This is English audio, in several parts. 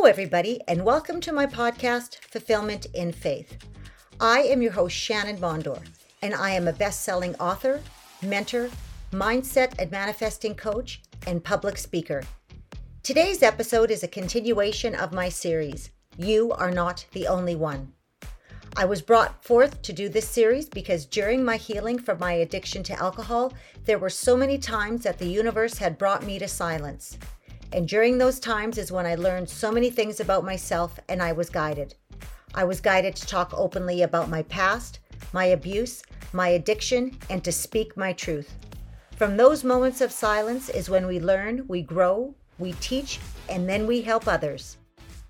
everybody, and welcome to my podcast, Fulfillment in Faith. I am your host, Shannon Bondor, and I am a best-selling author, mentor, mindset and manifesting coach, and public speaker. Today's episode is a continuation of my series, You Are Not the Only One. I was brought forth to do this series because during my healing from my addiction to alcohol, there were so many times that the universe had brought me to silence. And during those times is when I learned so many things about myself, and I was guided. I was guided to talk openly about my past, my abuse, my addiction, and to speak my truth. From those moments of silence is when we learn, we grow, we teach, and then we help others.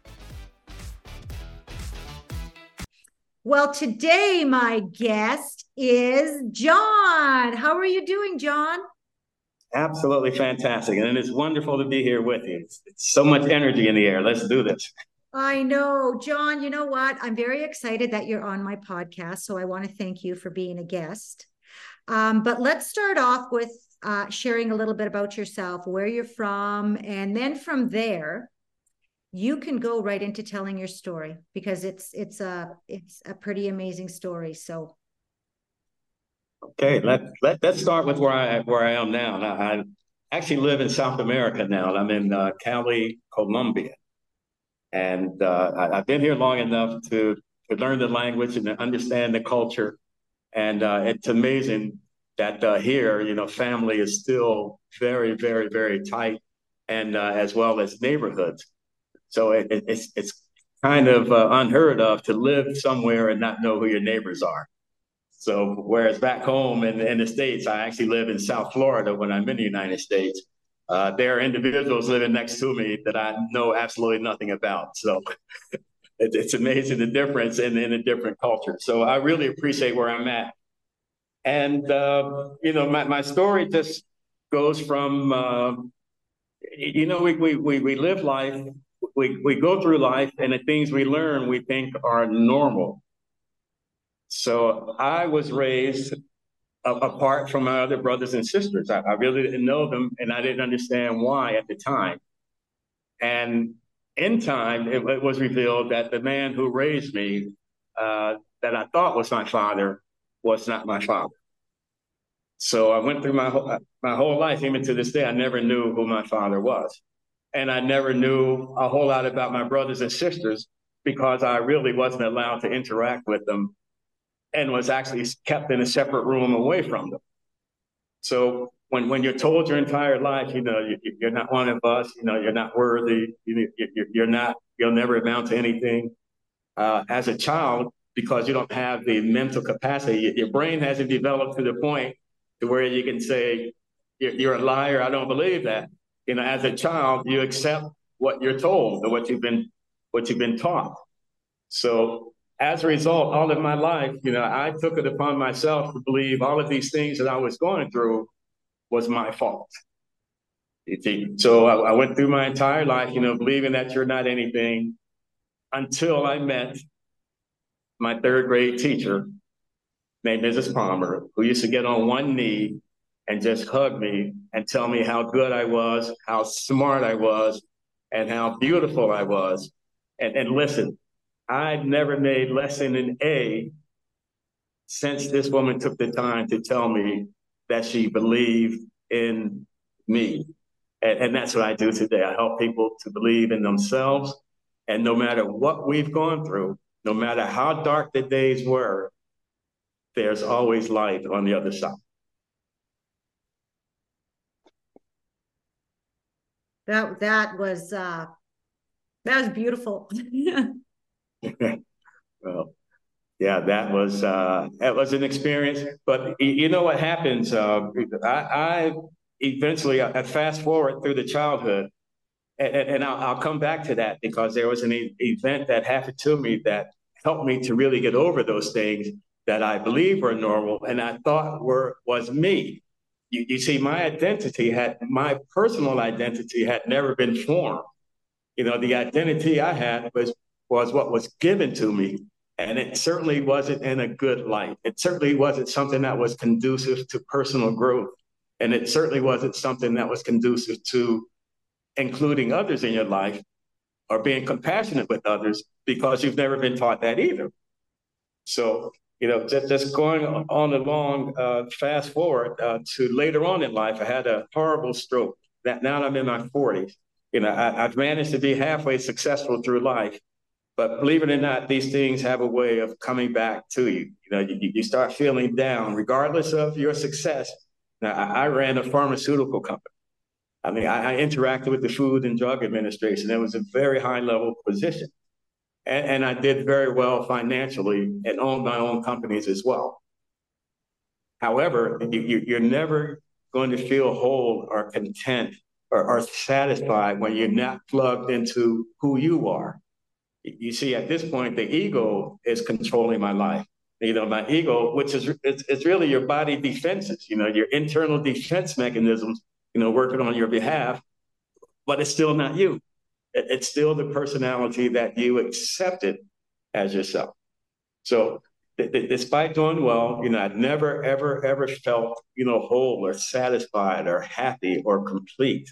Well, today my guest is John. How are you doing, John? Absolutely fantastic. And it's wonderful to be here with you. It's so much energy in the air. Let's do this. I know, John, you know what? I'm very excited that you're on my podcast. So I want to thank you for being a guest. But let's start off with sharing a little bit about yourself, where you're from. And then from there, you can go right into telling your story because it's a pretty amazing story. So. Okay, let's start with where I am now. I actually live in South America now. I'm in Cali, Colombia, and I've been here long enough to learn the language and to understand the culture. And it's amazing that here, family is still very, very, very tight, and as well as neighborhoods. So it's kind of unheard of to live somewhere and not know who your neighbors are. So whereas back home in the States, I actually live in South Florida when I'm in the United States. There are individuals living next to me that I know absolutely nothing about. So it's amazing the difference in a different culture. So I really appreciate where I'm at. And, my story just goes from, we live life, we go through life, and the things we learn we think are normal. So I was raised apart from my other brothers and sisters. I really didn't know them, and I didn't understand why at the time. And in time, it was revealed that the man who raised me, that I thought was my father, was not my father. So I went through my whole life, even to this day, I never knew who my father was. And I never knew a whole lot about my brothers and sisters because I really wasn't allowed to interact with them and was actually kept in a separate room away from them. So when you're told your entire life, you're not one of us, you're not worthy, you'll never amount to anything. As a child, because you don't have the mental capacity, your brain hasn't developed to the point to where you can say, you're a liar, I don't believe that. As a child, you accept what you're told or what you've been taught. So as a result, all of my life, I took it upon myself to believe all of these things that I was going through was my fault. So I went through my entire life, believing that you're not anything until I met my third grade teacher named Mrs. Palmer, who used to get on one knee and just hug me and tell me how good I was, how smart I was, and how beautiful I was. And listen, I've never made less than an A since this woman took the time to tell me that she believed in me. And that's what I do today. I help people to believe in themselves. And no matter what we've gone through, no matter how dark the days were, there's always light on the other side. That was beautiful. Well, yeah, that was an experience. But you know what happens? I eventually fast forward through the childhood, and I'll come back to that because there was an event that happened to me that helped me to really get over those things that I believe were normal and I thought was me. You see, my personal identity had never been formed. The identity I had was what was given to me. And it certainly wasn't in a good light. It certainly wasn't something that was conducive to personal growth. And it certainly wasn't something that was conducive to including others in your life. or being compassionate with others because you've never been taught that either. So, just going on along, fast forward to later on in life, I had a horrible stroke. That now I'm in my 40s. I've managed to be halfway successful through life, but believe it or not, these things have a way of coming back to you. You start feeling down, regardless of your success. Now, I ran a pharmaceutical company. I mean, I interacted with the Food and Drug Administration. It was a very high level position. And I did very well financially and owned my own companies as well. However, you're never going to feel whole or content or satisfied when you're not plugged into who you are. You see, at this point, the ego is controlling my life. My ego, which is it's really your body defenses, your internal defense mechanisms, working on your behalf, but it's still not you. It's still the personality that you accepted as yourself. So despite doing well, I'd never, ever, ever felt, whole or satisfied or happy or complete.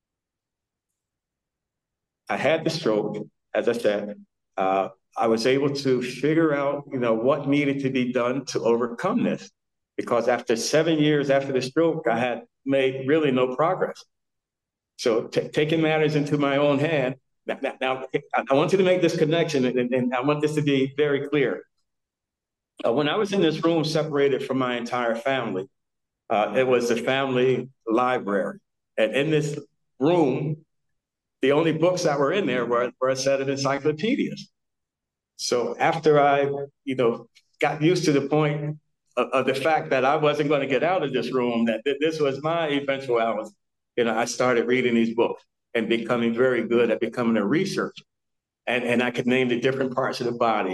I had the stroke, as I said. I was able to figure out, what needed to be done to overcome this. Because after 7 years after the stroke, I had made really no progress. So taking matters into my own hand. Now, I want you to make this connection, and I want this to be very clear. When I was in this room separated from my entire family, it was the family library. And in this room, the only books that were in there were a set of encyclopedias. So after I, got used to the point of the fact that I wasn't going to get out of this room, that this was my eventuality, I started reading these books and becoming very good at becoming a researcher. And I could name the different parts of the body.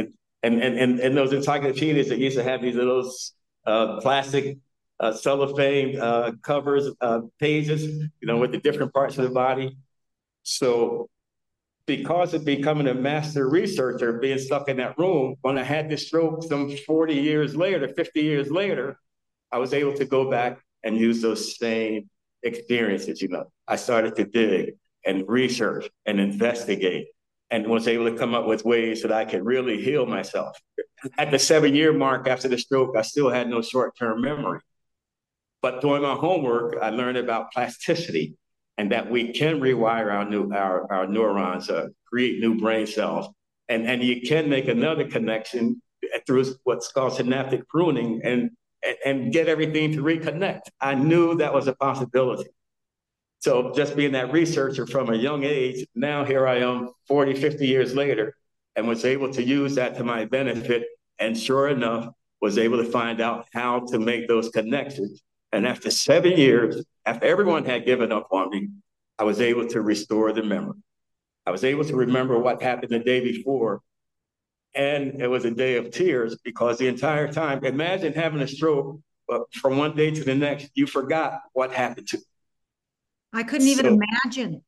And those encyclopedias that used to have these little plastic cellophane covers, pages, with the different parts of the body. So because of becoming a master researcher, being stuck in that room, when I had this stroke some 40 years later, 50 years later, I was able to go back and use those same experiences. I started to dig and research and investigate and was able to come up with ways that I could really heal myself. At the 7-year mark after the stroke, I still had no short-term memory. But doing my homework, I learned about plasticity and that we can rewire our neurons, create new brain cells. And you can make another connection through what's called synaptic pruning and get everything to reconnect. I knew that was a possibility. So just being that researcher from a young age, now here I am 40, 50 years later, and was able to use that to my benefit. And sure enough, was able to find out how to make those connections. And after 7 years, after everyone had given up on me, I was able to restore the memory. I was able to remember what happened the day before. And it was a day of tears because the entire time, imagine having a stroke, but from one day to the next, you forgot what happened to you. I couldn't even imagine.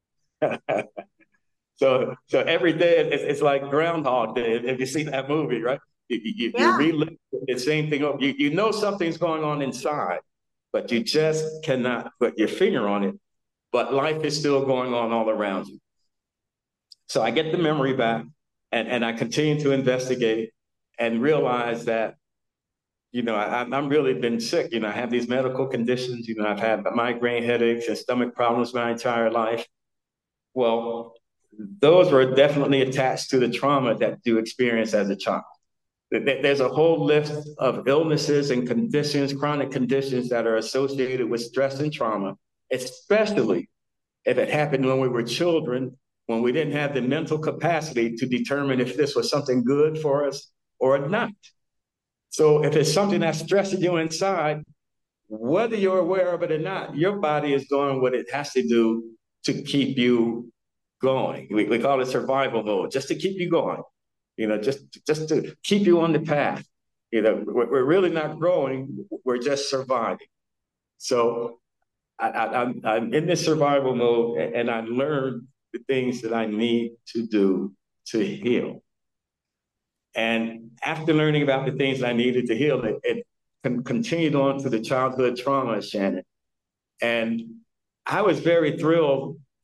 So every day it's like Groundhog Day. If you see that movie, right? You relive the same thing. You know something's going on inside, but you just cannot put your finger on it. But life is still going on all around you. So I get the memory back, and I continue to investigate and realize that, I'm really been sick. I have these medical conditions. I've had migraine headaches and stomach problems my entire life. Well, those were definitely attached to the trauma that you experienced as a child. There's a whole list of illnesses and conditions, chronic conditions that are associated with stress and trauma, especially if it happened when we were children, when we didn't have the mental capacity to determine if this was something good for us or not. So if it's something that's stressing you inside, whether you're aware of it or not, your body is doing what it has to do to keep you going. We call it survival mode, just to keep you going, just to keep you on the path. We're really not growing, we're just surviving. So I'm in this survival mode, and I learned the things that I need to do to heal. And after learning about the things I needed to heal, it continued on to the childhood trauma, Shannon. And I was very thrilled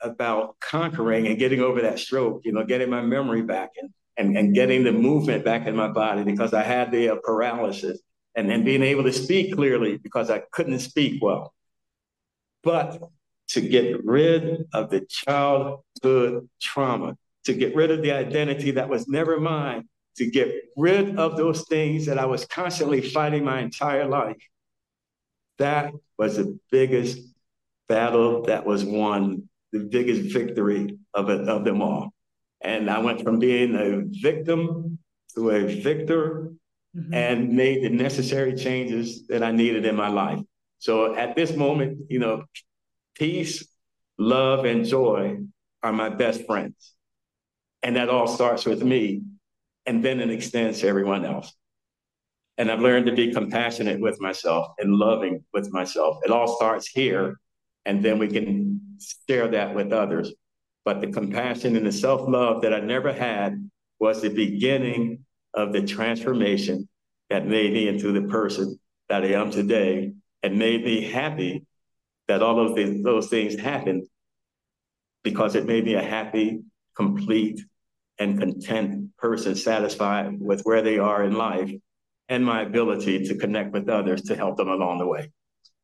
about conquering and getting over that stroke, getting my memory back and getting the movement back in my body because I had the paralysis and being able to speak clearly because I couldn't speak well. But to get rid of the childhood trauma, to get rid of the identity that was never mine, to get rid of those things that I was constantly fighting my entire life, that was the biggest battle that was won, the biggest victory of them all. And I went from being a victim to a victor and made the necessary changes that I needed in my life. So at this moment, peace, love, and joy are my best friends. And that all starts with me, and then it extends to everyone else. And I've learned to be compassionate with myself and loving with myself. It all starts here, and then we can share that with others. But the compassion and the self-love that I never had was the beginning of the transformation that made me into the person that I am today and made me happy that all of those things happened because it made me a happy, complete, and content person, satisfied with where they are in life and my ability to connect with others to help them along the way.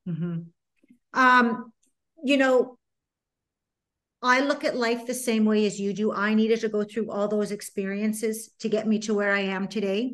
I look at life the same way as you do. I needed to go through all those experiences to get me to where I am today.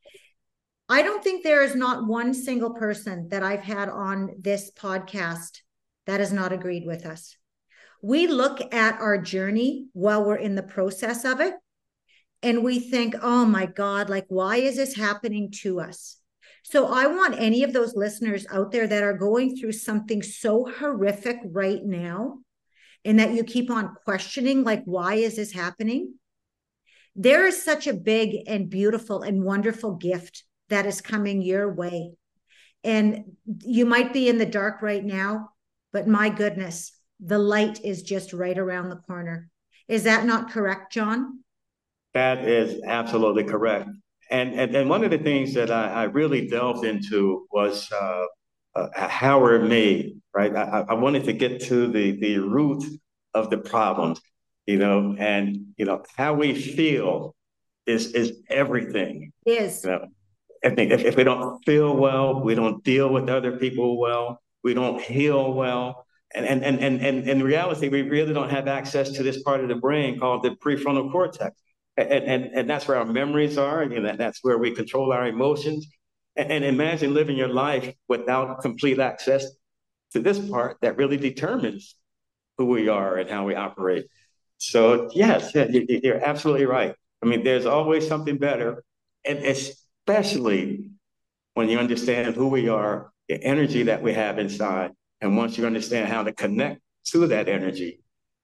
I don't think there is not one single person that I've had on this podcast that has not agreed with us. We look at our journey while we're in the process of it, and we think, oh my God, like, why is this happening to us? So I want any of those listeners out there that are going through something so horrific right now, and that you keep on questioning, like, why is this happening? There is such a big and beautiful and wonderful gift that is coming your way. And you might be in the dark right now, but my goodness, the light is just right around the corner. Is that not correct, John? That is absolutely correct. And one of the things that I really delved into was how we're made, right? I wanted to get to the root of the problems, and how we feel is everything. It is. I think if we don't feel well, we don't deal with other people well, we don't heal well. And in reality, we really don't have access to this part of the brain called the prefrontal cortex. And that's where our memories are, and that's where we control our emotions. And imagine living your life without complete access to this part that really determines who we are and how we operate. So yes, you're absolutely right. I mean, there's always something better, and especially when you understand who we are, the energy that we have inside, and once you understand how to connect to that energy,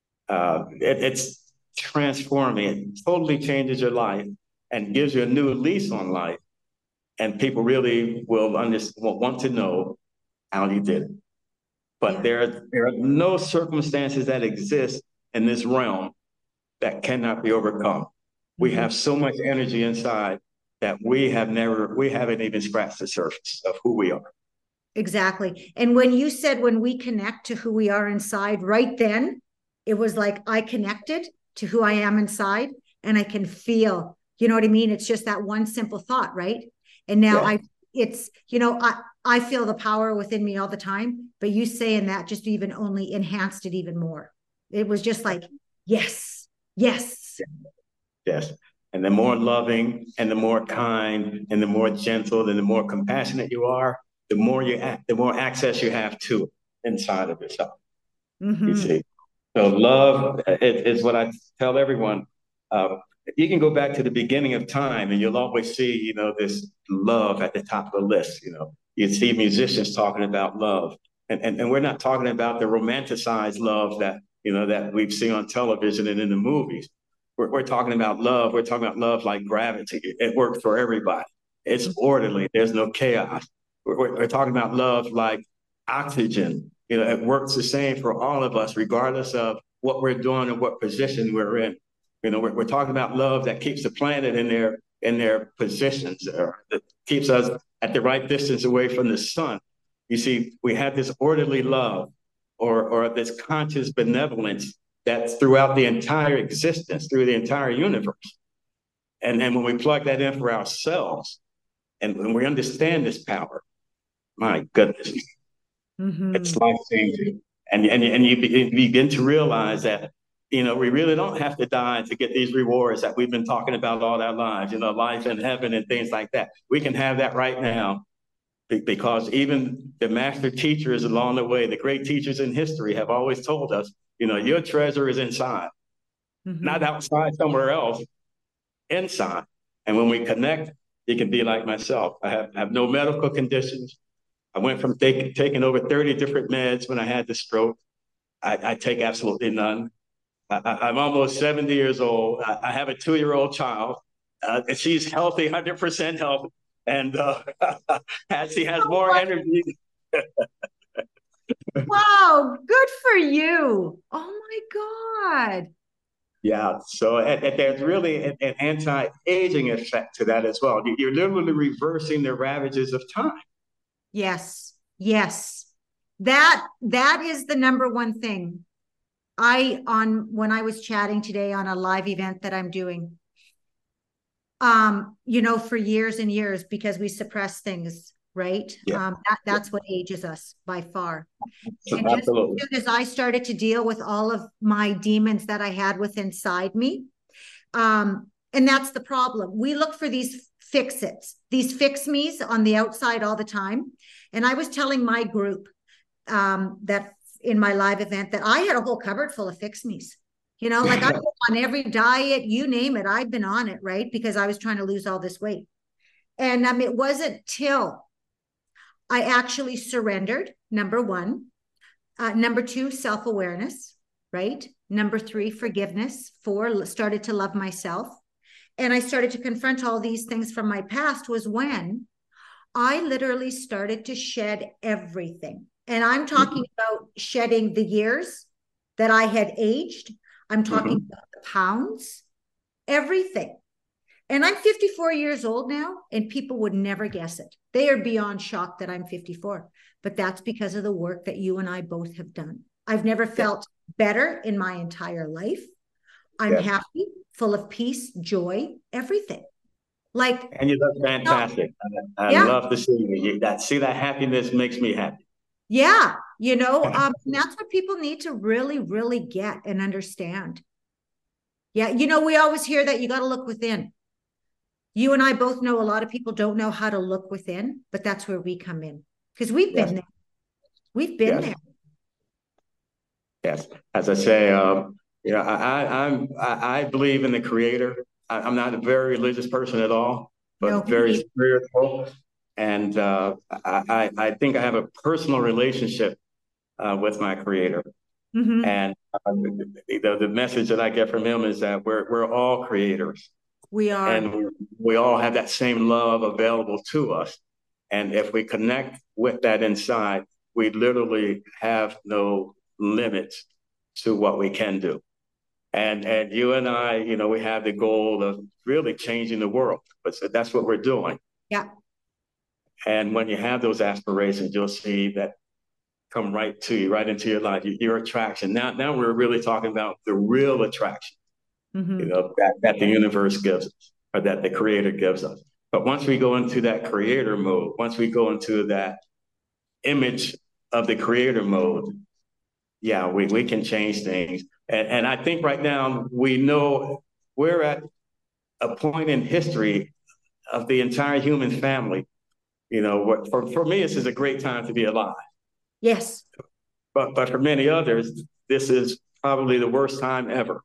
it's transforming. It totally changes your life and gives you a new lease on life. And people really will want to know how you did it. But there are no circumstances that exist in this realm that cannot be overcome. We have so much energy inside that we haven't even scratched the surface of who we are. Exactly. And when you said when we connect to who we are inside, right then, it was like I connected to who I am inside and I can feel, you know what I mean? It's just that one simple thought, right? And now I feel the power within me all the time, but you saying that just even only enhanced it even more. It was just like, yes. And the more loving and the more kind and the more gentle and the more compassionate you are, the more access you have to it inside of yourself. You see? So love is what I tell everyone. You can go back to the beginning of time and you'll always see, this love at the top of the list. You see musicians talking about love. And we're not talking about the romanticized love that we've seen on television and in the movies. We're talking about love. We're talking about love like gravity. It works for everybody. It's orderly. There's no chaos. We're talking about love like oxygen. It works the same for all of us, regardless of what we're doing and what position we're in. We're talking about love that keeps the planet in their positions, or that keeps us at the right distance away from the sun. You see, we have this orderly love or this conscious benevolence that's throughout the entire existence, through the entire universe. And when we plug that in for ourselves, and when we understand this power, my goodness, it's life changing. And you begin to realize that, we really don't have to die to get these rewards that we've been talking about all our lives, life in heaven and things like that. We can have that right now because even the master teachers along the way, the great teachers in history have always told us, your treasure is inside, not outside somewhere else, inside. And when we connect, you can be like myself. I have no medical conditions. I went from taking over 30 different meds when I had the stroke. I take absolutely none. I'm almost 70 years old. I have a 2-year-old child. And she's healthy, 100% healthy. And she has more energy. Wow, good for you. Oh my God. Yeah, so there's really an anti-aging effect to that as well. You're literally reversing the ravages of time. Yes, yes. That is the number one thing. When I was chatting today on a live event that I'm doing, for years and years, because we suppress things, right? Yeah. That's what ages us by far. And Absolutely. just as I started to deal with all of my demons that I had within inside me, and that's the problem. We look for these fix-its, these fix-me's on the outside all the time. And I was telling my group that in my live event that I had a whole cupboard full of fix-me's. Like I've been on every diet, you name it, I've been on it, right? Because I was trying to lose all this weight. And it wasn't till I actually surrendered, number one. Number two, self-awareness, right? Number three, forgiveness. 4, started to love myself. And I started to confront all these things from my past was when I literally started to shed everything. And I'm talking about shedding the years that I had aged. I'm talking about the pounds, everything. And I'm 54 years old now, and people would never guess it. They are beyond shocked that I'm 54. But that's because of the work that you and I both have done. I've never felt better in my entire life. I'm happy, full of peace, joy, everything. And you look fantastic. I love to see you. See that happiness makes me happy. Yeah, and that's what people need to really, really get and understand. Yeah, we always hear that you got to look within. You and I both know a lot of people don't know how to look within, but that's where we come in because we've been there. We've been there. Yes, as I say, I believe in the Creator. I'm not a very religious person at all, but very spiritual. And I think I have a personal relationship with my Creator. And the message that I get from him is that we're all creators. We are. And we all have that same love available to us. And if we connect with that inside, we literally have no limits to what we can do. And you and I, we have the goal of really changing the world. But that's what we're doing. Yeah. And when you have those aspirations, you'll see that come right to you, right into your life, your attraction. Now we're really talking about the real attraction, that the universe gives us, or that the Creator gives us. But once we go into that creator mode, once we go into that image of the creator mode, we can change things. And I think right now we know we're at a point in history of the entire human family. For me, this is a great time to be alive. Yes. But for many others, this is probably the worst time ever.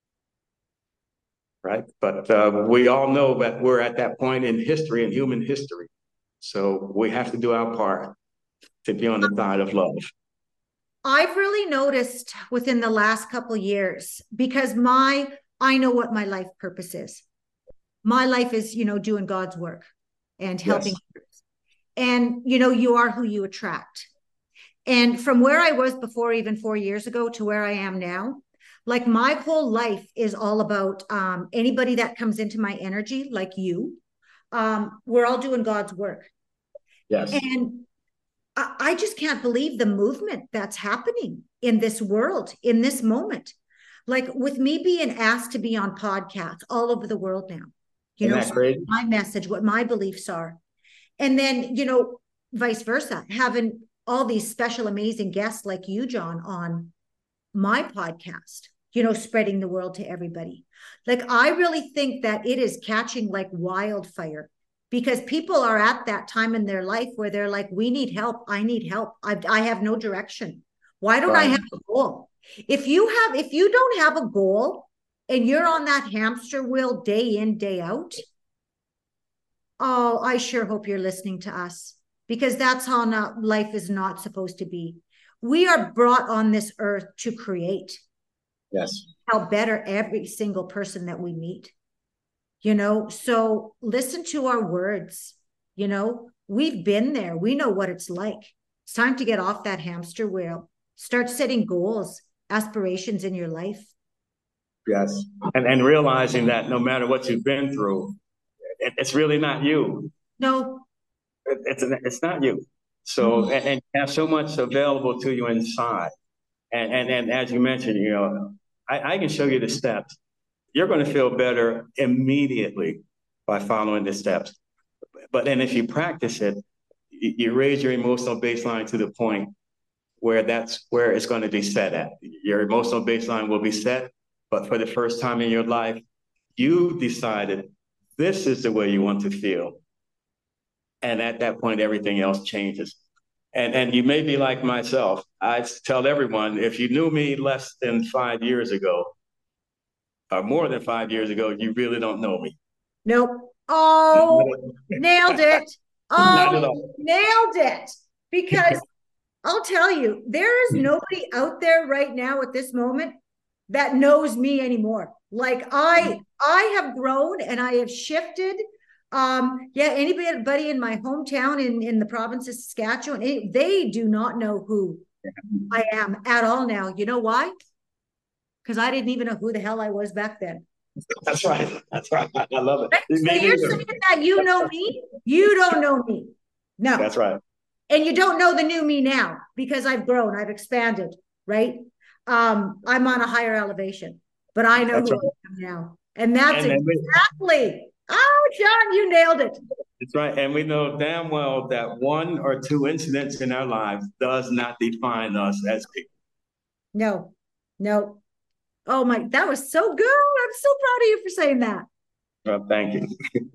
Right? But we all know that we're at that point in history, in human history. So we have to do our part to be on the side of love. I've really noticed within the last couple of years, because I know what my life purpose is. My life is, doing God's work and helping others. And, you are who you attract. And from where I was before, even 4 years ago, to where I am now, like my whole life is all about anybody that comes into my energy, like you. We're all doing God's work. Yes. And I just can't believe the movement that's happening in this world, in this moment. like with me being asked to be on podcasts all over the world now, Isn't that crazy? my message, what my beliefs are. And then, vice versa, having all these special, amazing guests like you, John, on my podcast, spreading the world to everybody. Like, I really think that it is catching like wildfire because people are at that time in their life where they're like, we need help. I need help. I have no direction. Why don't I have a goal? If you don't have a goal and you're on that hamster wheel day in, day out, oh, I sure hope you're listening to us because that's how life is not supposed to be. We are brought on this earth to create. Yes. Help better every single person that we meet. So listen to our words. We've been there. We know what it's like. It's time to get off that hamster wheel. Start setting goals, aspirations in your life. Yes. And realizing that no matter what you've been through, it's really not you. No. It's not you. So, and you have so much available to you inside. And as you mentioned, I can show you the steps. You're going to feel better immediately by following the steps. But then if you practice it, you raise your emotional baseline to the point where that's where it's going to be set at. Your emotional baseline will be set, but for the first time in your life, you decided this is the way you want to feel. And at that point, everything else changes. And you may be like myself. I tell everyone, if you knew me less than 5 years ago, or more than 5 years ago, you really don't know me. Nope. Oh, nailed it. Oh, nailed it. Because I'll tell you, there is nobody out there right now at this moment that knows me anymore. Like I have grown and I have shifted. Anybody in my hometown in the province of Saskatchewan, they do not know who I am at all now. You know why? Because I didn't even know who the hell I was back then. That's right. That's right. I love it. Right? So you're saying that you know me? You don't know me. No. That's right. And you don't know the new me now because I've grown, I've expanded, right? I'm on a higher elevation, but I know who I am now. And that's exactly. Oh, John, you nailed it. That's right. And we know damn well that one or two incidents in our lives does not define us as people. No. Oh my, that was so good. I'm so proud of you for saying that. Well, thank you.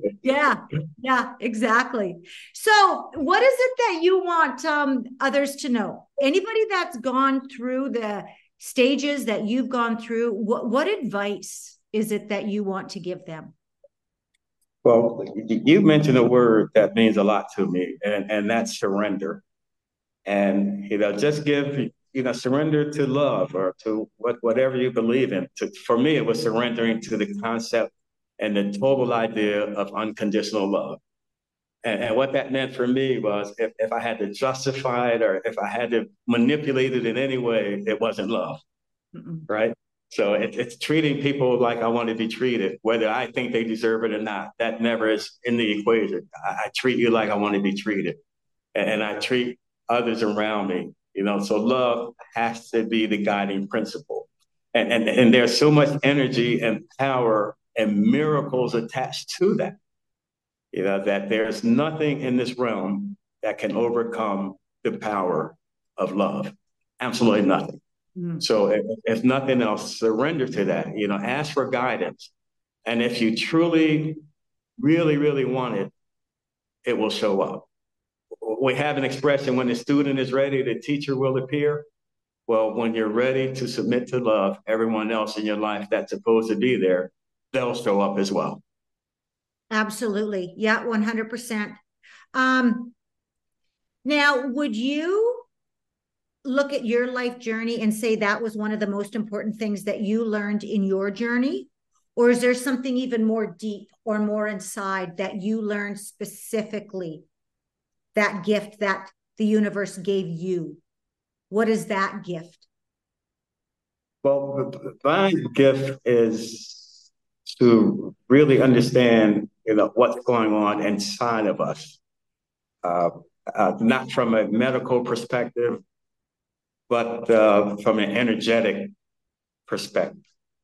Yeah, exactly. So what is it that you want others to know? Anybody that's gone through the stages that you've gone through, what advice is it that you want to give them? Well, you mentioned a word that means a lot to me, and that's surrender. And, just give, surrender to love or to whatever you believe in. For me, it was surrendering to the concept and the total idea of unconditional love. And what that meant for me was if I had to justify it or if I had to manipulate it in any way, it wasn't love, right? So it's treating people like I want to be treated, whether I think they deserve it or not. That never is in the equation. I treat you like I want to be treated, and I treat others around me. So love has to be the guiding principle, and there's so much energy and power and miracles attached to that. That there's nothing in this realm that can overcome the power of love. Absolutely nothing. So if nothing else, surrender to that, ask for guidance. And if you truly, really, really want it, it will show up. We have an expression, when the student is ready, the teacher will appear. Well, when you're ready to submit to love, everyone else in your life that's supposed to be there, they'll show up as well. Absolutely. Yeah, 100%. Now, would you look at your life journey and say that was one of the most important things that you learned in your journey? Or is there something even more deep or more inside that you learned specifically, that gift that the universe gave you? What is that gift? Well, my gift is to really understand, what's going on inside of us, not from a medical perspective, but from an energetic perspective.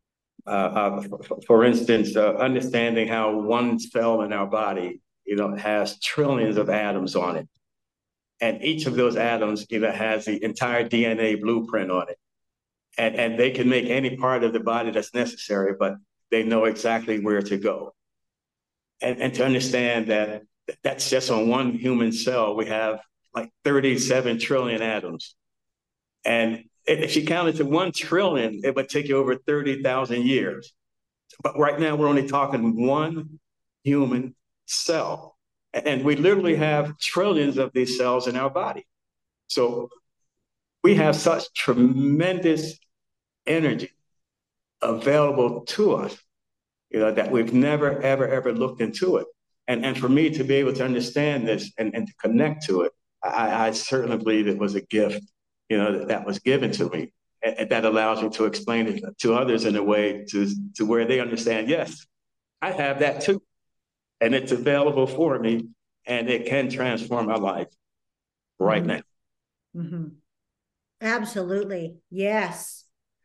For instance, understanding how one cell in our body, has trillions of atoms on it. And each of those atoms, has the entire DNA blueprint on it. And they can make any part of the body that's necessary, but they know exactly where to go. And to understand that that's just on one human cell, we have like 37 trillion atoms. And if you counted to 1 trillion, it would take you over 30,000 years. But right now, we're only talking one human cell. And we literally have trillions of these cells in our body. So we have such tremendous energy available to us, that we've never, ever, ever looked into it. And for me to be able to understand this and to connect to it, I certainly believe it was a gift, that was given to me. And that allows me to explain it to others in a way to where they understand, yes, I have that too. And it's available for me, and it can transform my life right now. Mm-hmm. Absolutely. Yes.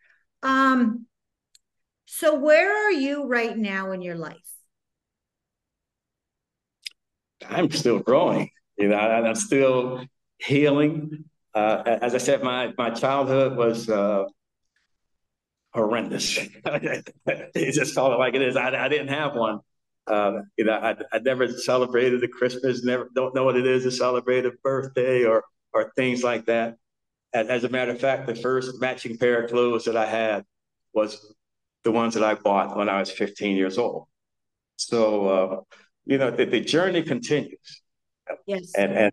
So where are you right now in your life? I'm still growing. I'm still healing. As I said, my childhood was horrendous. You just call it like it is. I didn't have one. I never celebrated a Christmas. Never don't know what it is to celebrate a birthday or things like that. As a matter of fact, the first matching pair of clothes that I had was the ones that I bought when I was 15 years old. So the journey continues. Yes. And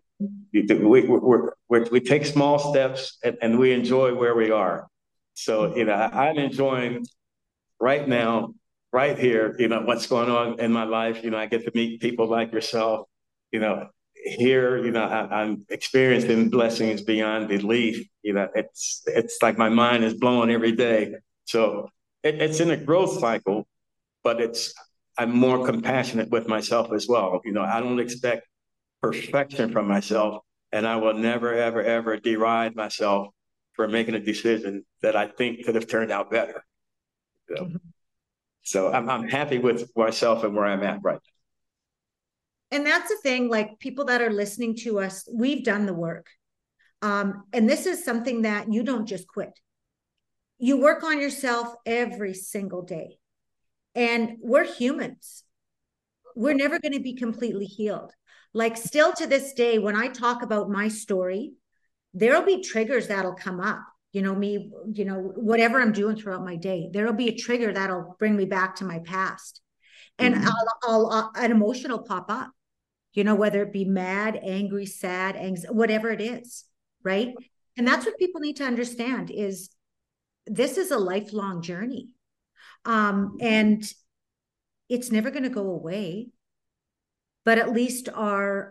we take small steps and we enjoy where we are. So, I'm enjoying right now, right here, what's going on in my life. I get to meet people like yourself, here, I'm experiencing blessings beyond belief. It's like my mind is blowing every day. So it's in a growth cycle, but I'm more compassionate with myself as well. I don't expect perfection from myself, and I will never, ever, ever deride myself for making a decision that I think could have turned out better. Mm-hmm. So I'm happy with myself and where I'm at right now. And that's the thing, like people that are listening to us, we've done the work. And this is something that you don't just quit. You work on yourself every single day. And we're humans. We're never going to be completely healed. Like still to this day, when I talk about my story, there'll be triggers that'll come up. Whatever I'm doing throughout my day, there'll be a trigger that'll bring me back to my past. And mm-hmm. I'll an emotion will pop up, whether it be mad, angry, sad, whatever it is, right? And that's what people need to understand is this is a lifelong journey. And it's never going to go away. But at least our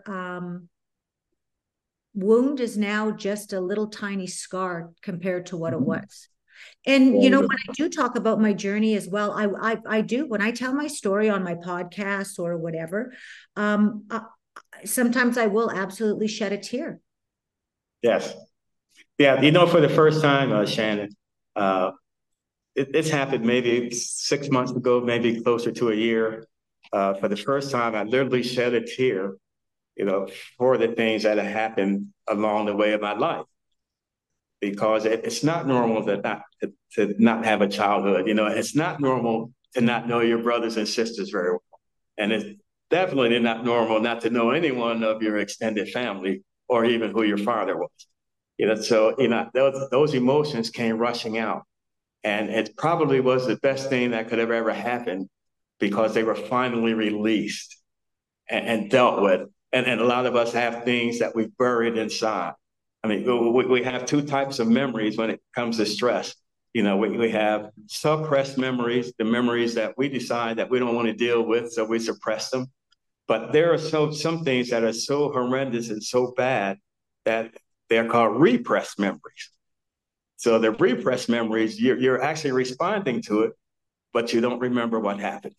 wound is now just a little tiny scar compared to what it was. And, when I do talk about my journey as well, I do, when I tell my story on my podcast or whatever, sometimes I will absolutely shed a tear. Yes. Yeah. For the first time, Shannon, it's happened maybe 6 months ago, maybe closer to a year. For the first time, I literally shed a tear, for the things that have happened along the way of my life. Because it's not normal to not have a childhood. It's not normal to not know your brothers and sisters very well. And it's definitely not normal not to know anyone of your extended family or even who your father was. So, those emotions came rushing out. And it probably was the best thing that could have ever happened because they were finally released and dealt with. And a lot of us have things that we've buried inside. I mean, we have two types of memories when it comes to stress. We have suppressed memories, the memories that we decide that we don't want to deal with, so we suppress them. But there are some things that are so horrendous and so bad that they're called repressed memories. So the repressed memories, you're actually responding to it, but you don't remember what happened.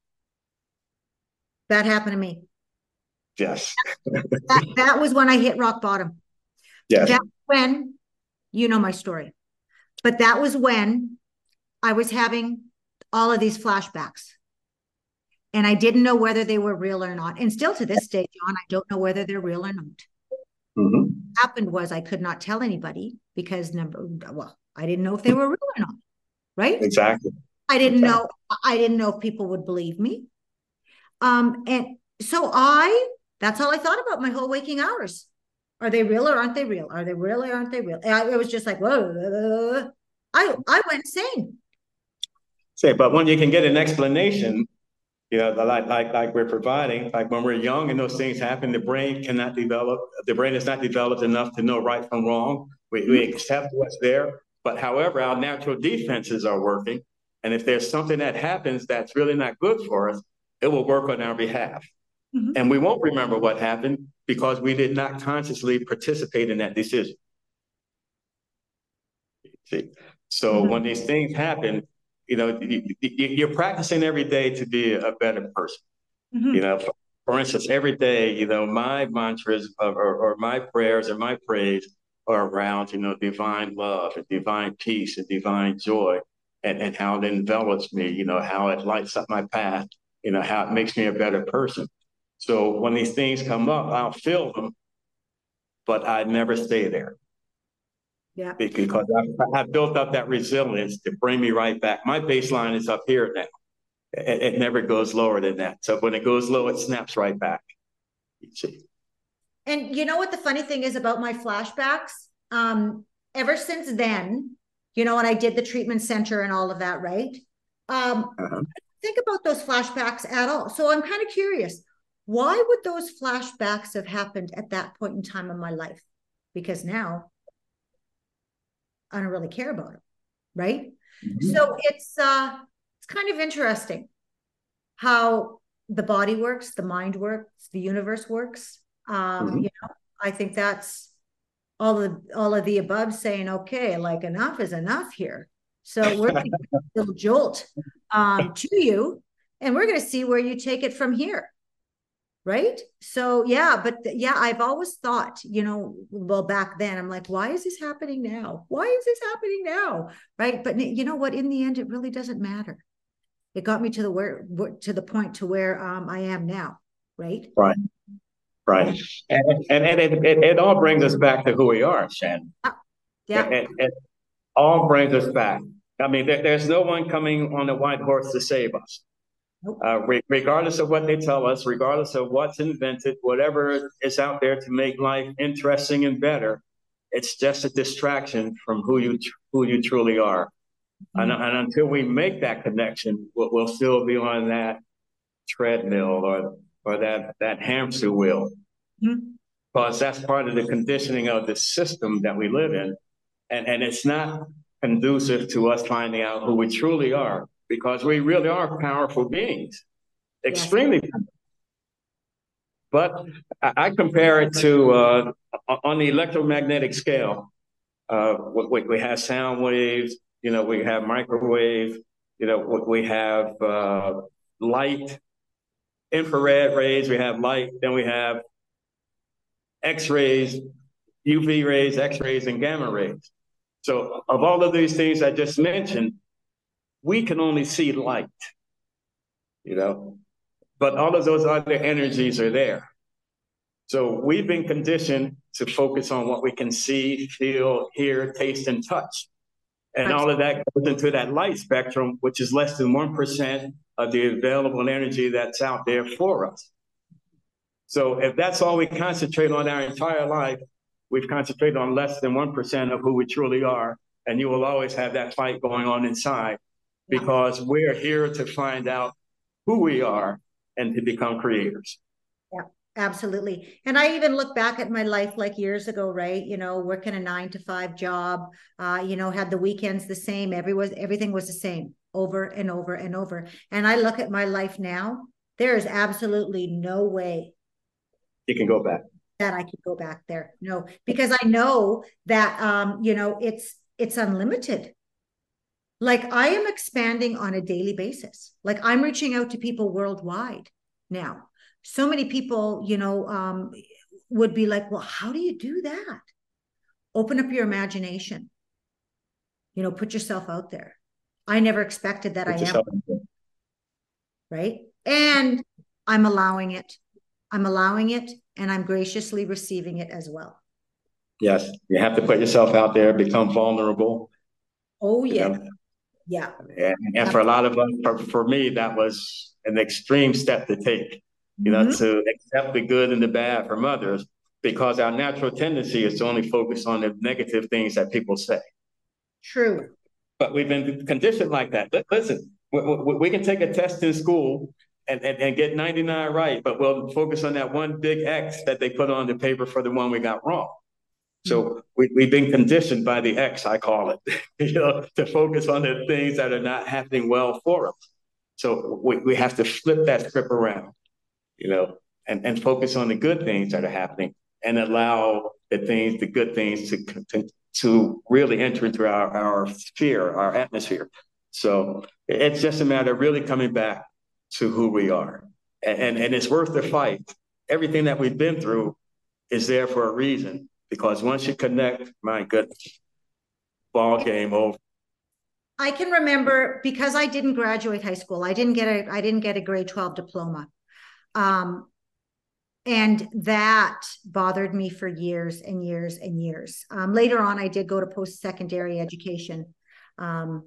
That happened to me. Yes. that was when I hit rock bottom. Yes. That's when, my story. But that was when I was having all of these flashbacks. And I didn't know whether they were real or not. And still to this day, John, I don't know whether they're real or not. Mm-hmm. What happened was I could not tell anybody because I didn't know if they were real or not. Right? Exactly. I didn't know if people would believe me. And so that's all I thought about my whole waking hours. Are they real or aren't they real? Are they real or aren't they real? And it was just like, whoa, I went insane. Say, but when you can get an explanation, like we're providing, like when we're young and those things happen, the brain is not developed enough to know right from wrong. We accept what's there, but however, our natural defenses are working. And if there's something that happens that's really not good for us, it will work on our behalf. Mm-hmm. And we won't remember what happened because we did not consciously participate in that decision. See? So when these things happen, you're practicing every day to be a better person. Mm-hmm. For instance, every day, my mantras or my prayers or my praise are around, divine love and divine peace and divine joy and how it envelops me, how it lights up my path, how it makes me a better person. So when these things come up, I'll feel them, but I never stay there. Yeah. Because I've built up that resilience to bring me right back. My baseline is up here now. It never goes lower than that. So when it goes low, it snaps right back. You see. And you know what the funny thing is about my flashbacks? Ever since then, when I did the treatment center and all of that, right? I don't think about those flashbacks at all. So I'm kind of curious. Why would those flashbacks have happened at that point in time in my life? Because now I don't really care about it, right? Mm-hmm. So it's kind of interesting how the body works, the mind works, the universe works. Mm-hmm. I think that's all of the above saying, okay, like enough is enough here. So we're going to give a little jolt to you, and we're going to see where you take it from here. Right. So, I've always thought, well, back then I'm like, why is this happening now? Why is this happening now? Right. But you know what? In the end, it really doesn't matter. It got me to the point to where I am now. Right. Right. Right. And it all brings us back to who we are, Shannon. Yeah. It all brings us back. I mean, there's no one coming on a white horse to save us. Regardless of what they tell us, regardless of what's invented, whatever is out there to make life interesting and better, it's just a distraction from who you truly are. Mm-hmm. And until we make that connection, we'll still be on that treadmill or that hamster wheel. Mm-hmm. Because that's part of the conditioning of the system that we live in. And it's not conducive to us finding out who we truly are. Because we really are powerful beings, extremely powerful. But I compare it to, on the electromagnetic scale, we have sound waves, we have microwave, we have light, infrared rays, we have light, then we have X-rays, UV rays, X-rays, and gamma rays. So of all of these things I just mentioned, we can only see light, but all of those other energies are there. So we've been conditioned to focus on what we can see, feel, hear, taste, and touch. And all of that goes into that light spectrum, which is less than 1% of the available energy that's out there for us. So if that's all we concentrate on our entire life, we've concentrated on less than 1% of who we truly are. And you will always have that fight going on inside. Because we're here to find out who we are and to become creators. Yeah, absolutely. And I even look back at my life like years ago, right? Working a 9-to-5 job, had the weekends the same. Everything was the same over and over and over. And I look at my life now, there is absolutely no way you can go back. That I could go back there. No, because I know that, it's unlimited. Like I am expanding on a daily basis. Like I'm reaching out to people worldwide now. So many people, would be like, well, how do you do that? Open up your imagination. Put yourself out there. I never expected that. Put I am, yourself in there. right? And I'm allowing it. I'm allowing it, and I'm graciously receiving it as well. Yes, you have to put yourself out there, become vulnerable, Oh, you yeah. know. Yeah. And for a lot of us, for me, that was an extreme step to take, Mm-hmm. to accept the good and the bad from others, because our natural tendency is to only focus on the negative things that people say. True. But we've been conditioned like that. Listen, we can take a test in school and get 99 right, but we'll focus on that one big X that they put on the paper for the one we got wrong. So we've been conditioned by the X, I call it, to focus on the things that are not happening well for us. So we have to flip that script around, and focus on the good things that are happening and allow the good things to really enter into our sphere, our atmosphere. So it's just a matter of really coming back to who we are. And it's worth the fight. Everything that we've been through is there for a reason. Because once you connect, my goodness, ball game over. I can remember, because I didn't graduate high school. I didn't get a grade 12 diploma. And that bothered me for years and years and years. Later on, I did go to post-secondary education. But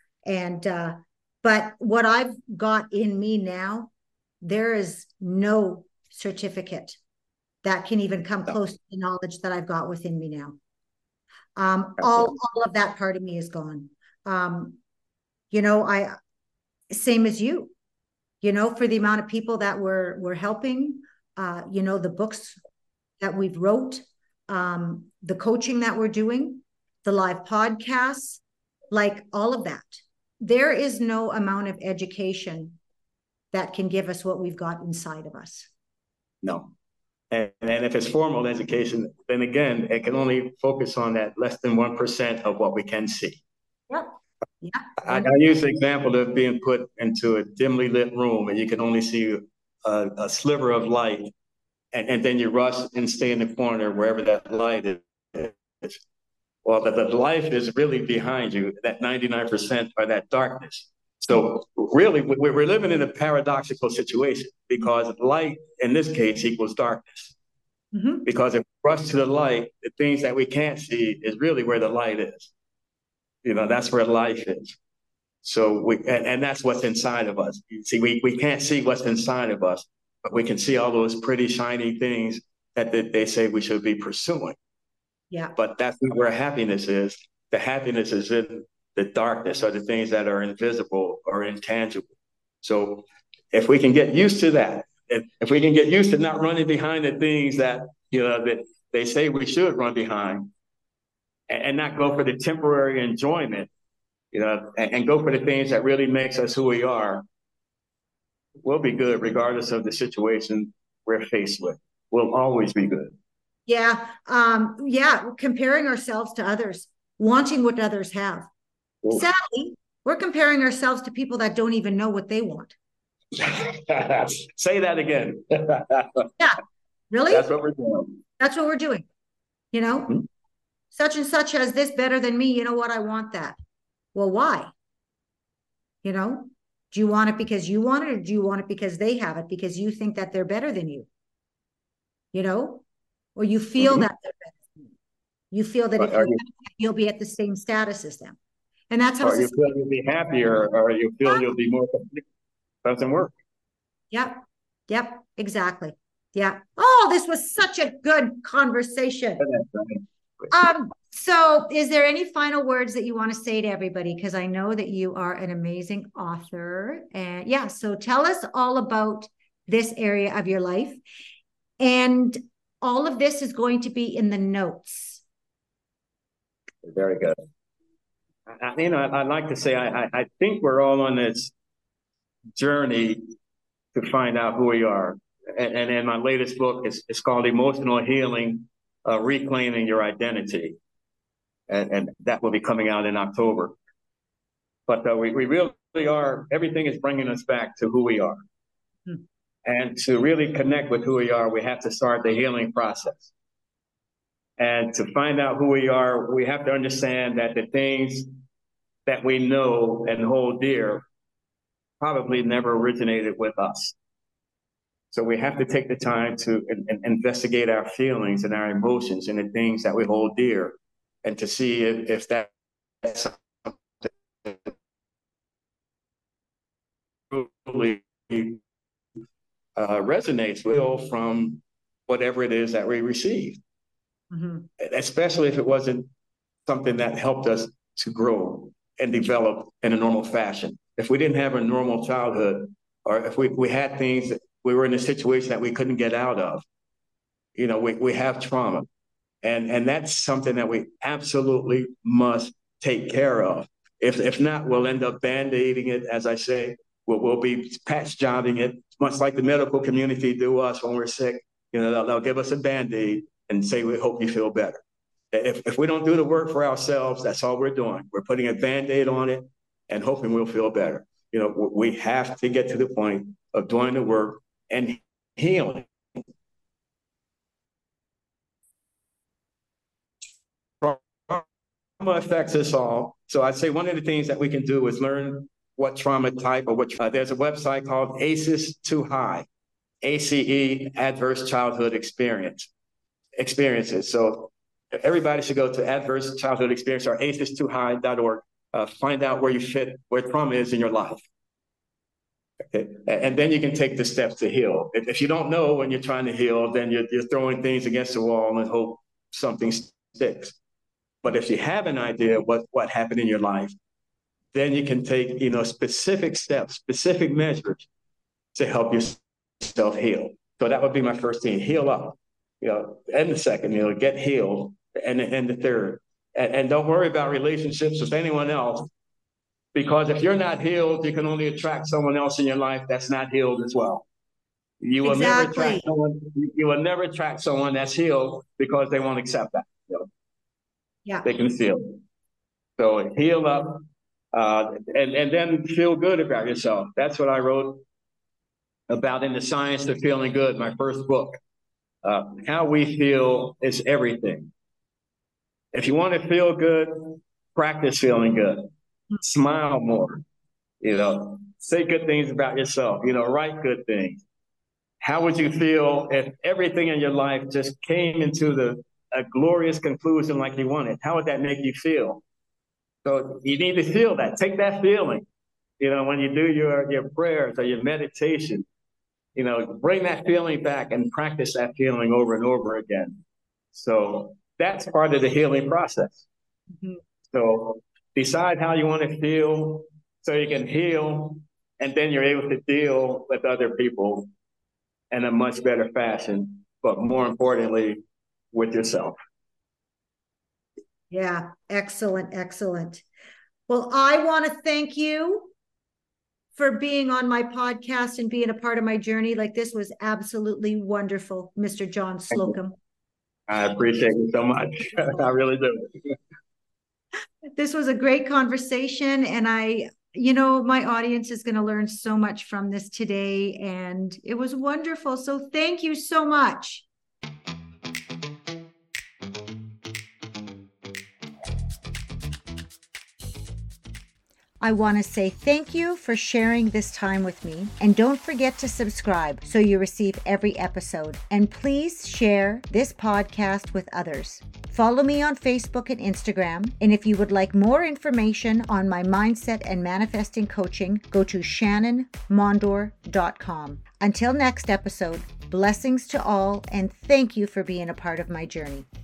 what I've got in me now, there is no certificate that can even come close to the knowledge that I've got within me now. All of that part of me is gone. Same as you, for the amount of people that we're helping, the books that we've wrote, the coaching that we're doing, the live podcasts, like all of that. There is no amount of education that can give us what we've got inside of us. No. And if it's formal education, then again, it can only focus on that less than 1% of what we can see. Yep. Yeah. I use the example of being put into a dimly lit room and you can only see a sliver of light, and then you rush and stay in the corner wherever that light is. Well, the life is really behind you, that 99% or that darkness. So really, we're living in a paradoxical situation, because light, in this case, equals darkness. Mm-hmm. Because if we rush to the light, the things that we can't see is really where the light is. That's where life is. So and that's what's inside of us. You see, we can't see what's inside of us, but we can see all those pretty shiny things that they say we should be pursuing. Yeah. But that's where happiness is. The happiness is in the darkness, or the things that are invisible or intangible. So if we can get used to that, if we can get used to not running behind the things that that they say we should run behind, and not go for the temporary enjoyment, and go for the things that really makes us who we are, we'll be good regardless of the situation we're faced with. We'll always be good. Yeah. Comparing ourselves to others, wanting what others have. Ooh. Sadly, we're comparing ourselves to people that don't even know what they want. Say that again. Yeah. Really? That's what we're doing. That's what we're doing. Mm-hmm. Such and such has this better than me. You know what? I want that. Well, why? Do you want it because you want it, or do you want it because they have it, because you think that they're better than you? Or you feel that they're better than you. You feel that if you'll be at the same status as them. And that's how. Or you feel you'll be happier, or you feel you'll be more complete. Doesn't work. Yep. Exactly. Yeah. Oh, this was such a good conversation. So is there any final words that you want to say to everybody? Because I know that you are an amazing author. And so tell us all about this area of your life. And all of this is going to be in the notes. Very good. I'd like to say, I think we're all on this journey to find out who we are. And in my latest book, it's called Emotional Healing, Reclaiming Your Identity. And that will be coming out in October. But we really are, everything is bringing us back to who we are. And to really connect with who we are, we have to start the healing process. And to find out who we are, we have to understand that the things that we know and hold dear probably never originated with us. So we have to take the time to investigate our feelings and our emotions and the things that we hold dear, and to see if that's really resonates with from whatever it is that we received. Mm-hmm. Especially if it wasn't something that helped us to grow and develop in a normal fashion. If we didn't have a normal childhood, or if we had things that we were in a situation that we couldn't get out of, we have trauma. And that's something that we absolutely must take care of. If not, we'll end up band-aiding it, as I say. We'll be patch jobbing it, much like the medical community do us when we're sick. They'll give us a Band-Aid and say, we hope you feel better. If we don't do the work for ourselves, that's all we're doing. We're putting a Band-Aid on it and hoping we'll feel better. We have to get to the point of doing the work and healing. Trauma affects us all. So I'd say one of the things that we can do is learn what trauma type or there's a website called ACEs Too High, ACE, Adverse Childhood Experiences. So everybody should go to Adverse Childhood Experience or acestoohigh.org. Find out where you fit, where trauma is in your life. Okay. And then you can take the steps to heal. If you don't know when you're trying to heal, then you're throwing things against the wall and hope something sticks. But if you have an idea of what happened in your life, then you can take, specific steps, specific measures to help yourself heal. So that would be my first thing, heal up, and the second, get healed, and the third. And don't worry about relationships with anyone else, because if you're not healed, you can only attract someone else in your life that's not healed as well. You will never attract someone that's healed, because they won't accept that. Yeah. They can feel it. So heal up. And then feel good about yourself. That's what I wrote about in The Science of Feeling Good, my first book. How we feel is everything. If you want to feel good, practice feeling good. Smile more. Say good things about yourself. Write good things. How would you feel if everything in your life just came into a glorious conclusion like you wanted? How would that make you feel? So you need to feel that. Take that feeling, when you do your prayers or your meditation, bring that feeling back and practice that feeling over and over again. So that's part of the healing process. Mm-hmm. So decide how you want to feel so you can heal, and then you're able to deal with other people in a much better fashion, but more importantly, with yourself. Yeah, excellent, excellent. Well, I want to thank you for being on my podcast and being a part of my journey. This was absolutely wonderful, Mr. John Slocum. I appreciate you so much. I really do. This was a great conversation, and my audience is going to learn so much from this today, and it was wonderful. So thank you so much. I want to say thank you for sharing this time with me, and don't forget to subscribe so you receive every episode. And please share this podcast with others. Follow me on Facebook and Instagram. And if you would like more information on my mindset and manifesting coaching, go to shannonmondor.com. Until next episode, blessings to all, and thank you for being a part of my journey.